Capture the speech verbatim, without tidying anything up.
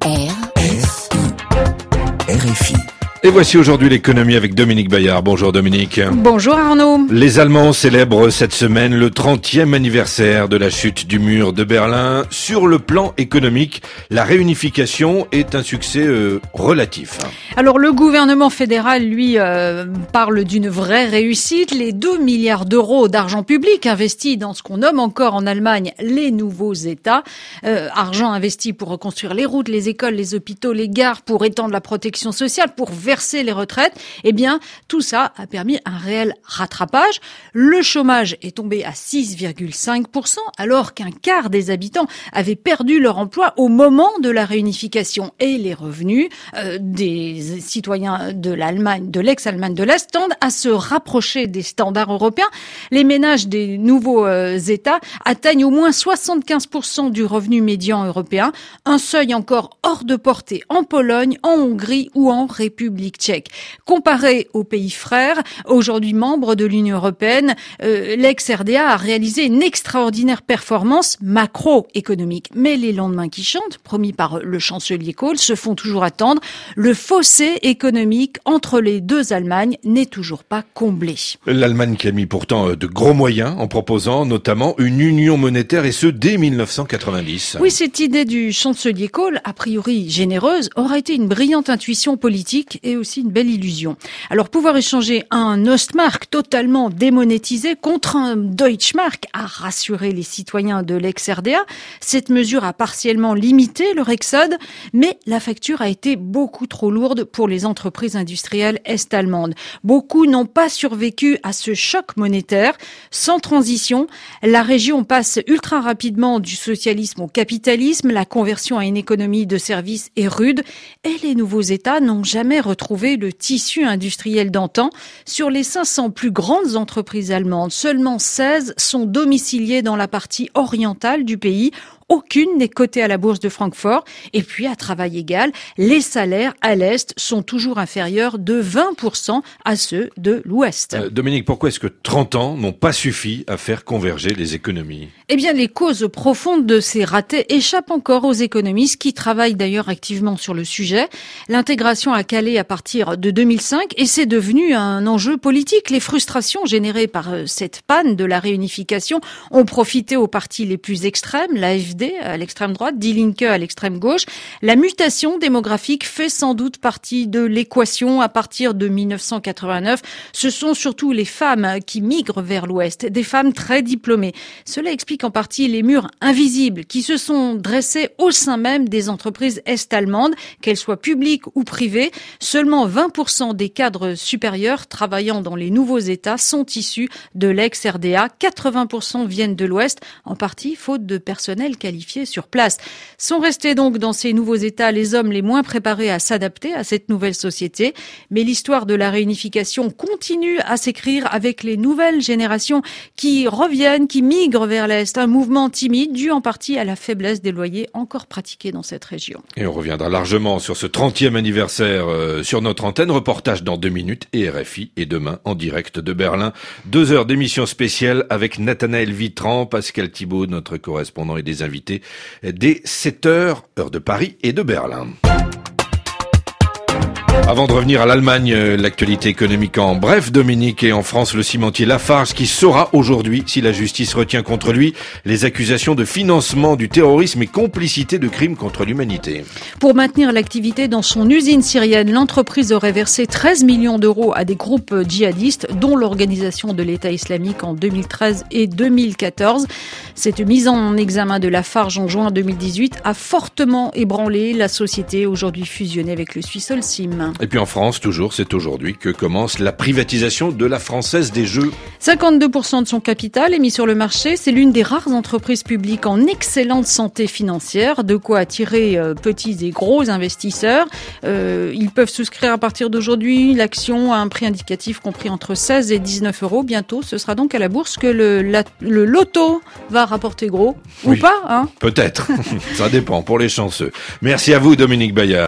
R F I. Et voici aujourd'hui l'économie avec Dominique Bayard. Bonjour Dominique. Bonjour Arnaud. Les Allemands célèbrent cette semaine le trentième anniversaire de la chute du mur de Berlin. Sur le plan économique, la réunification est un succès euh, relatif. Alors le gouvernement fédéral, lui, euh, parle d'une vraie réussite. Les deux milliards d'euros d'argent public investis dans ce qu'on nomme encore en Allemagne les nouveaux États. Euh, argent investi pour reconstruire les routes, les écoles, les hôpitaux, les gares, pour étendre la protection sociale, pour verser les retraites, eh bien, tout ça a permis un réel rattrapage. Le chômage est tombé à six virgule cinq pour cent, alors qu'un quart des habitants avaient perdu leur emploi au moment de la réunification. Et les revenus euh, des citoyens de l'Allemagne, de l'ex-Allemagne de l'Est, tendent à se rapprocher des standards européens. Les ménages des nouveaux euh, États atteignent au moins soixante-quinze pour cent du revenu médian européen, un seuil encore hors de portée en Pologne, en Hongrie ou en République tchèque. Comparé aux pays frères, aujourd'hui membres de l'Union européenne, euh, l'ex-R D A a réalisé une extraordinaire performance macroéconomique. Mais les lendemains qui chantent, promis par le chancelier Kohl, se font toujours attendre. Le fossé économique entre les deux Allemagnes n'est toujours pas comblé. L'Allemagne qui a mis pourtant de gros moyens en proposant notamment une union monétaire, et ce dès mille neuf cent quatre-vingt-dix. Oui, cette idée du chancelier Kohl, a priori généreuse, aura été une brillante intuition politique et aussi une belle illusion. Alors, pouvoir échanger un Ostmark totalement démonétisé contre un Deutschmark a rassuré les citoyens de l'ex-R D A. Cette mesure a partiellement limité leur exode, mais la facture a été beaucoup trop lourde pour les entreprises industrielles est-allemandes. Beaucoup n'ont pas survécu à ce choc monétaire. Sans transition, la région passe ultra rapidement du socialisme au capitalisme. La conversion à une économie de services est rude et les nouveaux États n'ont jamais retrouvé le tissu industriel d'antan. Sur les cinq cents plus grandes entreprises allemandes, seulement seize sont domiciliées dans la partie orientale du pays. Aucune n'est cotée à la bourse de Francfort. Et puis, à travail égal, les salaires à l'Est sont toujours inférieurs de vingt pour cent à ceux de l'Ouest. Euh, Dominique, pourquoi est-ce que trente ans n'ont pas suffi à faire converger les économies ? Eh bien, les causes profondes de ces ratés échappent encore aux économistes qui travaillent d'ailleurs activement sur le sujet. L'intégration a calé à partir de deux mille cinq et c'est devenu un enjeu politique. Les frustrations générées par cette panne de la réunification ont profité aux partis les plus extrêmes, l'A F D à l'extrême droite, Die Linke à l'extrême gauche. La mutation démographique fait sans doute partie de l'équation à partir de mille neuf cent quatre-vingt-neuf. Ce sont surtout les femmes qui migrent vers l'Ouest, des femmes très diplômées. Cela explique en partie les murs invisibles qui se sont dressés au sein même des entreprises est-allemandes, qu'elles soient publiques ou privées. Seulement vingt pour cent des cadres supérieurs travaillant dans les nouveaux États sont issus de l'ex-R D A. quatre-vingts pour cent viennent de l'Ouest, en partie faute de personnel qualifiés sur place. Sont restés donc dans ces nouveaux États les hommes les moins préparés à s'adapter à cette nouvelle société. Mais l'histoire de la réunification continue à s'écrire avec les nouvelles générations qui reviennent, qui migrent vers l'Est. Un mouvement timide dû en partie à la faiblesse des loyers encore pratiqués dans cette région. Et on reviendra largement sur ce trentième anniversaire euh, sur notre antenne. Reportage dans deux minutes et R F I. Et demain, en direct de Berlin, deux heures d'émission spéciale avec Nathanaël Vitran, Pascal Thibault, notre correspondant, et des invités dès sept heures, heure de Paris et de Berlin. Avant de revenir à l'Allemagne, l'actualité économique en bref, Dominique, et en France, le cimentier Lafarge qui saura aujourd'hui si la justice retient contre lui les accusations de financement du terrorisme et complicité de crimes contre l'humanité. Pour maintenir l'activité dans son usine syrienne, l'entreprise aurait versé treize millions d'euros à des groupes djihadistes, dont l'organisation de l'État islamique en deux mille treize et deux mille quatorze. Cette mise en examen de Lafarge en juin deux mille dix-huit a fortement ébranlé la société, aujourd'hui fusionnée avec le Suisse Holcim. Et puis en France, toujours, c'est aujourd'hui que commence la privatisation de la Française des Jeux. cinquante-deux pour cent de son capital est mis sur le marché. C'est l'une des rares entreprises publiques en excellente santé financière, de quoi attirer euh, petits et gros investisseurs. Euh, ils peuvent souscrire à partir d'aujourd'hui l'action à un prix indicatif compris entre seize et dix-neuf euros. Bientôt, ce sera donc à la bourse que le, la, le loto va rapporter gros. Oui, ou pas, hein ? Peut-être. Ça dépend pour les chanceux. Merci à vous, Dominique Bayard.